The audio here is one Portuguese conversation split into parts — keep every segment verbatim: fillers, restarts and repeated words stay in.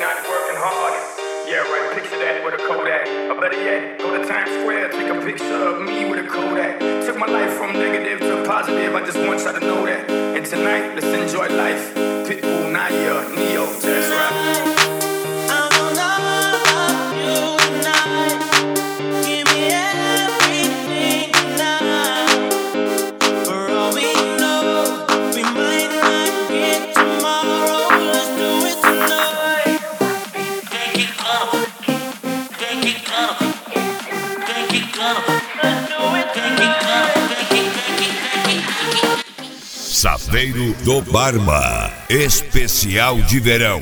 not working hard. Yeah, right, picture that with a Kodak. Or better yet, go to Times Square, take a picture of me with a Kodak. Took my life from negative to positive, I just want y'all to know that. And tonight, let's enjoy life. Pitbull, Naya, Neo, that's right. Saveiro do Barma, especial de verão.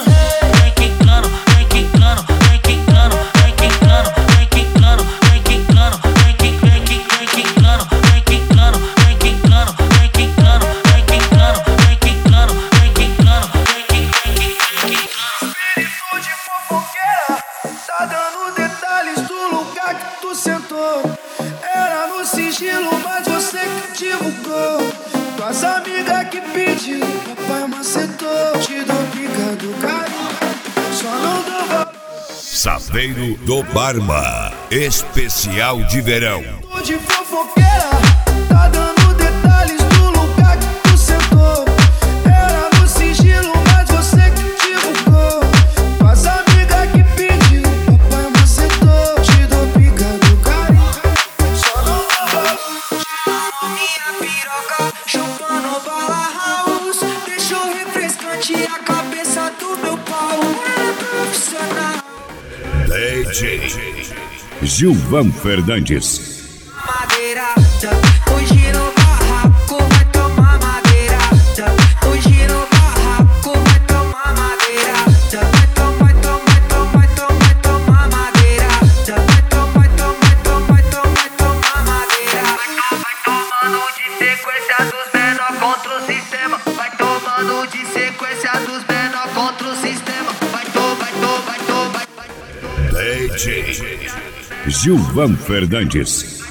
Tá dando detalhes do lugar que tu sentou. Era no sigilo, mas você que divulgou. Tuas amigas que pediu, papai macetou. Te dou pica do carinho, só não dou valor. Saveiro do Barma, especial de verão. De fofoqueira, tá dando detalhes do lugar que tu sentou. Era no sigilo, mas você que divulgou. Tuas amigas que pediu, papai macetou. Te dou pica do carinho, só não dou valor. Minha piroca, chupando bala house. Deixou refrescante a cabeça do meu pau. É profissional. D J Gilvan Fernandes. Madeirada, hoje no barraco vai tomar madeirada. Hoje no barraco vai tomar madeirada. Vai tomar, tomar, tomar, tomar, tomar madeirada. Vai tomar, tomar, tomar, tomar, tomar madeirada. Vai tomando de sequência dos menor contra o sistema. Vai tomando de sequência dos menor contra o sistema. Vai to, vai to, vai to, vai, vai. D J Gilvan Fernandes.